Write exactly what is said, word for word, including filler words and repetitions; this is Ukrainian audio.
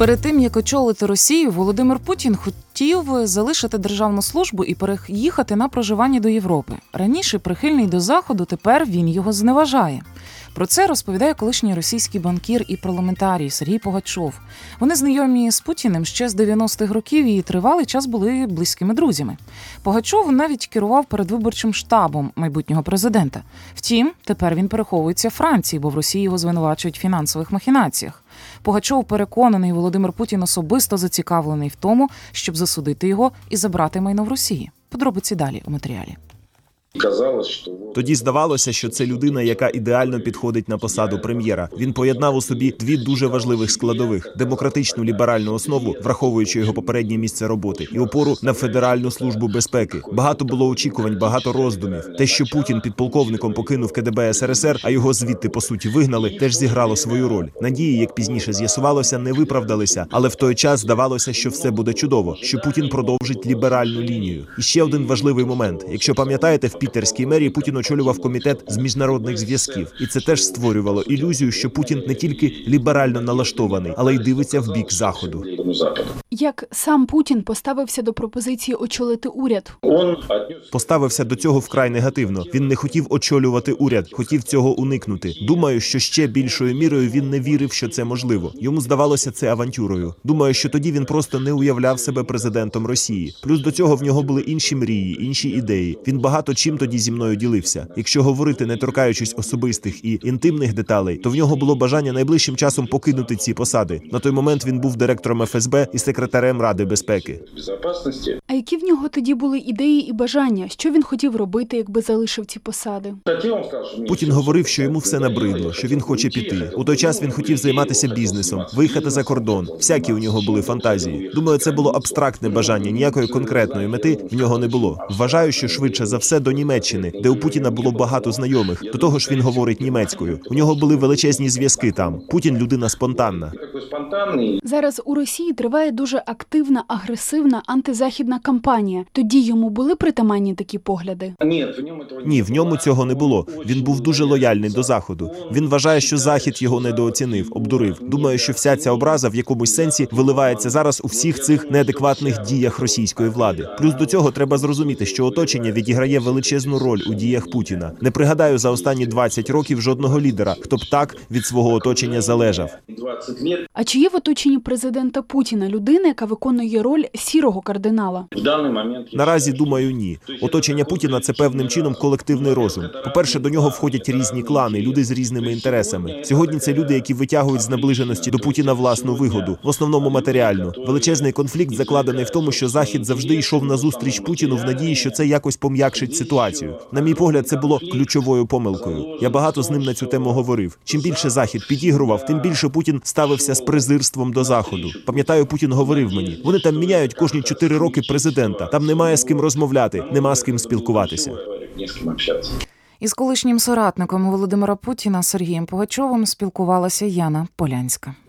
Перед тим, як очолити Росію, Володимир Путін хотів залишити державну службу і переїхати на проживання до Європи. Раніше прихильний до Заходу, тепер він його зневажає. Про це розповідає колишній російський банкір і парламентарій Сергій Пугачов. Вони знайомі з Путіним ще з дев'яностих років і тривалий час були близькими друзями. Пугачов навіть керував передвиборчим штабом майбутнього президента. Втім, тепер він переховується в Франції, бо в Росії його звинувачують в фінансових махінаціях. Пугачов переконаний, Володимир Путін особисто зацікавлений в тому, щоб засудити його і забрати майно в Росії. Подробиці далі у матеріалі. Тоді здавалося, що це людина, яка ідеально підходить на посаду прем'єра. Він поєднав у собі дві дуже важливих складових – демократичну ліберальну основу, враховуючи його попереднє місце роботи, і опору на Федеральну службу безпеки. Багато було очікувань, багато роздумів. Те, що Путін підполковником покинув ке де бе ес ер ес ер, а його звідти, по суті, вигнали, теж зіграло свою роль. Надії, як пізніше з'ясувалося, не виправдалися, але в той час здавалося, що все буде чудово, що Путін продовжить ліберальну лінію. І ще один важливий момент. Якщо пам'ятаєте, в Пітерській мерії Путін очолював комітет з міжнародних зв'язків. І це теж створювало ілюзію, що Путін не тільки ліберально налаштований, але й дивиться в бік Заходу. Як сам Путін поставився до пропозиції очолити уряд? Поставився до цього вкрай негативно. Він не хотів очолювати уряд, хотів цього уникнути. Думаю, що ще більшою мірою він не вірив, що це можливо. Йому здавалося це авантюрою. Думаю, що тоді він просто не уявляв себе президентом Росії. Плюс до цього в нього були інші мрії, інші ідеї. Він багато чим тоді зі мною ділився. Якщо говорити, не торкаючись особистих і інтимних деталей, то в нього було бажання найближчим часом покинути ці посади. На той момент він був директором еф ес бе і секретарем Ради безпеки. А які в нього тоді були ідеї і бажання? Що він хотів робити, якби залишив ці посади? Путін говорив, що йому все набридло, що він хоче піти. У той час він хотів займатися бізнесом, виїхати за кордон. Всякі у нього були фантазії. Думаю, це було абстрактне бажання, ніякої конкретної мети в нього не було. Вважаю, що швидше за все до Німеччини, де у Путіна було багато знайомих. До того ж він говорить німецькою. У нього були величезні зв'язки там. Путін – людина спонтанна. Зараз у Росії триває дуже активна, агресивна антизахідна кампанія. Тоді йому були притаманні такі погляди? Ні, в ньому цього не було. Він був дуже лояльний до Заходу. Він вважає, що Захід його недооцінив, обдурив. Думаю, що вся ця образа в якомусь сенсі виливається зараз у всіх цих неадекватних діях російської влади. Плюс до цього треба зрозуміти, що оточення відіграє величезну роль у діях Путіна. Не пригадаю за останні двадцять років жодного лідера, хто б так від свого оточення залежав. А чи є в оточенні президента Путіна людина, яка виконує роль сірого кардинала? Наразі, думаю, ні. Оточення Путіна – це певним чином колективний розум. По-перше, до нього входять різні клани, люди з різними інтересами. Сьогодні це люди, які витягують з наближеності до Путіна власну вигоду, в основному матеріальну. Величезний конфлікт закладений в тому, що Захід завжди йшов назустріч Путіну в надії, що це якось пом'якшить ситуацію. На мій погляд, це було ключовою помилкою. Я багато з ним на цю тему говорив. Чим більше Захід підігрував, тим більше Путін ставився з презирством до Заходу. Пам'ятаю, Путін говорив мені, вони там міняють кожні чотири роки президента, там немає з ким розмовляти, нема з ким спілкуватися. Із колишнім соратником Володимира Путіна Сергієм Пугачовим спілкувалася Яна Полянська.